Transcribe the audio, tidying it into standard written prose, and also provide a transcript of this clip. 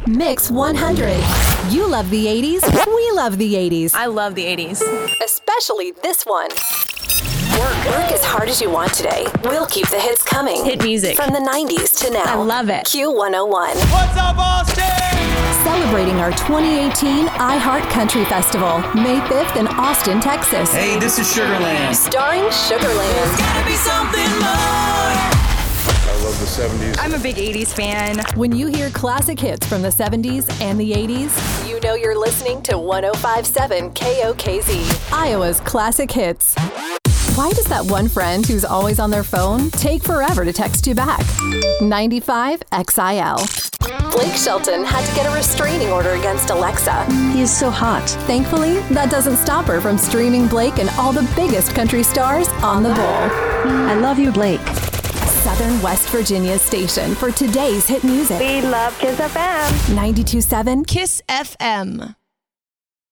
Mix 100. You love the 80s. We love the 80s. I love the 80s. Especially this one. Work as hard as you want today. We'll keep the hits coming. Hit music. From the 90s to now. I love it. Q101. What's up, Austin? Celebrating our 2018 iHeart Country Festival, May 5th in Austin, Texas. Hey, this is Sugarland. Starring Sugarland. Gotta be something more. I love the 70s. I'm a big 80s fan. When you hear classic hits from the 70s and the 80s, you know you're listening to 105.7 KOKZ, Iowa's classic hits. Why does that one friend who's always on their phone take forever to text you back? 95 XIL. Blake Shelton had to get a restraining order against Alexa. He is so hot. Thankfully, that doesn't stop her from streaming Blake and all the biggest country stars on the bowl. I love you, Blake. Southern West Virginia's station for today's hit music. We love Kiss FM. 92.7 Kiss FM.